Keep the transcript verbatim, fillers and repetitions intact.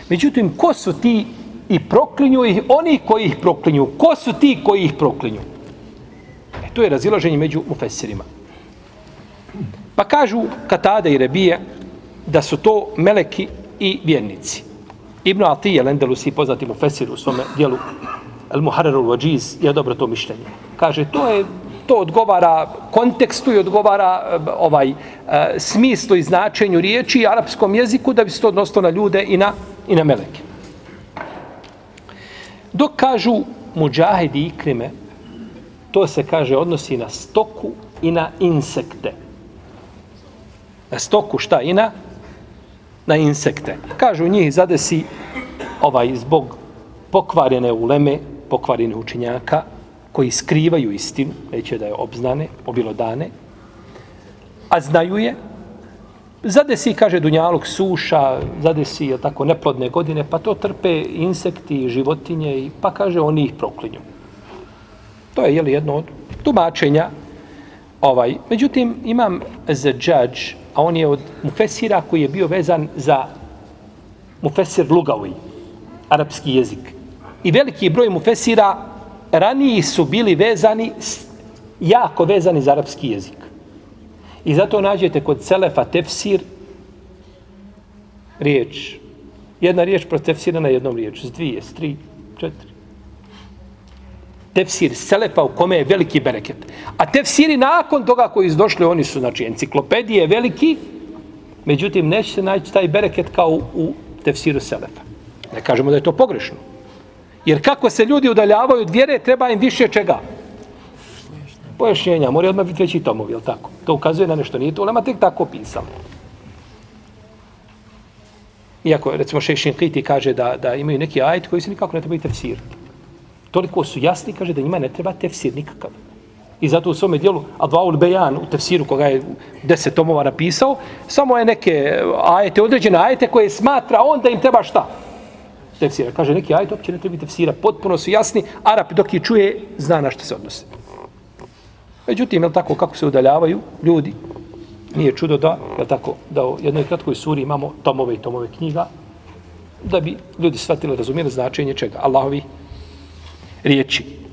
Međutim, ko su ti i proklinju ih oni koji ih proklinju? Ko su ti koji ih proklinju? E, to je razilaženje među mufesirima. Pa kažu Katada i Rebije da su to meleki i vjernici. Ibn Atije Lendelusi, poznati mufesir u svome dijelu El Muharrar al-Wajiz, je dobro to mišljenje. Kaže, to je to odgovara kontekstu i odgovara ovaj uh, smislu i značenju riječi i arapskom jeziku da bi se to odnosilo na ljude i na, i na meleke. Dok kažu Mudžahid i Ikrime, to se kaže odnosi na stoku i na insekte. Na stoku šta i na? Na insekte. Kažu njih zadesi ovaj zbog pokvarene uleme, pokvarene učenjaka, koji skrivaju istinu, neće da je obznane, obilodane, a znaju je, zadesi, kaže Dunjaluk, suša, zadesi je tako neplodne godine, pa to trpe insekti, životinje, i pa kaže oni ih proklinju. To je jeli, jedno od tumačenja. Ovaj. Međutim, imam Zadžadž, a on je od mufesira koji je bio vezan za mufesir Lugavi, arapski jezik. I veliki broj mufesira raniji su bili vezani, jako vezani za arapski jezik. I zato nađete kod Selefa tefsir riječ. Jedna riječ protefsirana jednom riječ. S dvije, s tri, četiri. Tefsir Selefa u kome je veliki bereket. A tefsiri nakon toga koji su došli, oni su, znači, enciklopedije veliki, međutim, neće se naći taj bereket kao u, u tefsiru Selefa. Ne kažemo da je to pogrešno. Jer kako se ljudi udaljavaju od vjere, treba im više čega? Pojašnjenja. Mora odmah biti veći tomovi, je li tako? To ukazuje na nešto. Nije to ulema tek tako pisalo. Iako, recimo, Šejh Šinkiti kaže da, da imaju neki ajet koji se nikako ne trebaju tefsirati. Toliko su jasni, kaže da njima ne treba tefsir nikakav. I zato u svome dijelu Advaul Bejan u tefsiru koga je deset tomova napisao, samo je neke ajete, određene ajete koje smatra on da im treba šta? Tefsira. Kaže, neki ajet uopće ne treba tefsira. Potpuno su jasni. Arap dok je čuje, zna na što se odnose. Međutim, je li tako, kako se udaljavaju ljudi, nije čudo da, je li tako, da u jednoj kratkoj suri imamo tomove i tomove knjiga, da bi ljudi shvatili, razumijeli značenje čega? Allahovi riječi.